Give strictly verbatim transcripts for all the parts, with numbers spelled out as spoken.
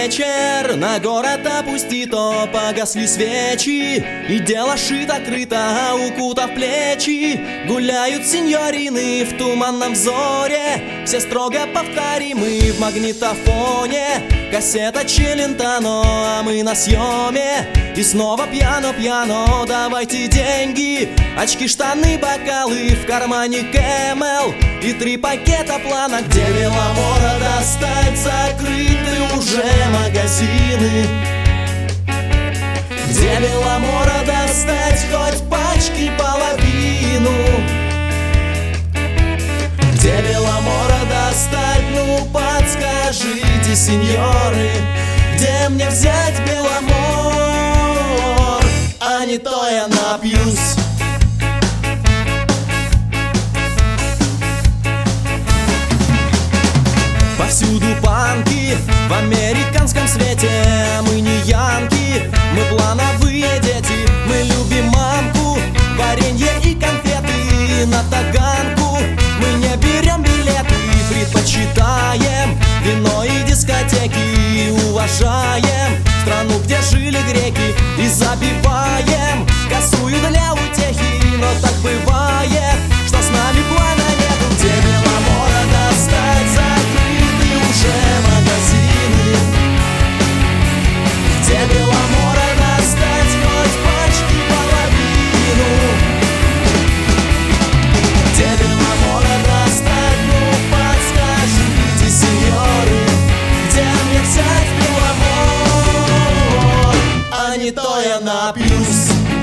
вечер, на город опустито, погасли свечи, и дело шито-крыто, укутав плечи. Гуляют сеньорины в туманном взоре, все строго повторимы в магнитофоне. Кассета Челентано, а мы на съеме. И снова пьяно-пьяно, давайте деньги. Очки, штаны, бокалы, в кармане Кэмэл и три пакета плана. Где Веломора достать, закрыты уже магазины. Где Веломора достать, хоть пачки половину. Где Веломора достать, ну подскажите, сеньоры, где мне взять Беломор? А не то я напьюсь. Повсюду панки, в американском свете. Мы не янки, мы плановые дети. Мы любим мамку, варенье и конфеты на таганку. Мы не берем билеты, предпочитаем вино и дискотеки. Уважаем страну, где жили греки, и забиваем косую для утехи. Но так бывает, что с нами плана нету. Где Беломора достать, закрыты уже магазины. Где Беломора достать, хоть пачки половину. Где Беломора достать, ну подскажите, сеньоры, где мне взять Беломор? А не то я напьюсь.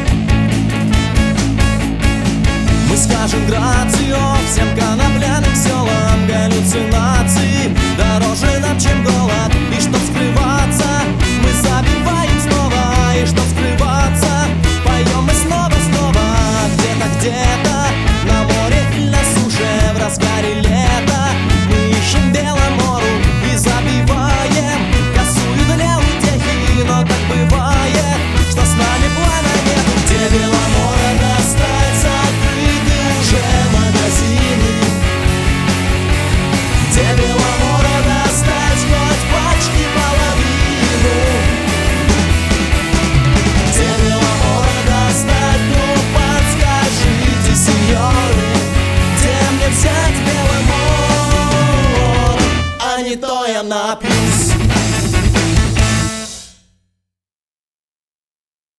Мы скажем грацио всем конопляным селам. Галлюцинации дороже нам, чем голод. И чтоб скрываться, мы забиваем снова. И чтоб скрываться, поем мы снова-снова. Где-то, где-то на море или на суше, в разгаре лета мы ищем Беломору и забиваем косую для утехи. Но так бывает, что с нами плана нет. Где Беломора достать, закрыты уже магазины. Где Беломора достать, хоть пачки половину. Где Беломора достать, ну подскажите, сеньоры, где мне взять Беломор? А не то я напьюсь.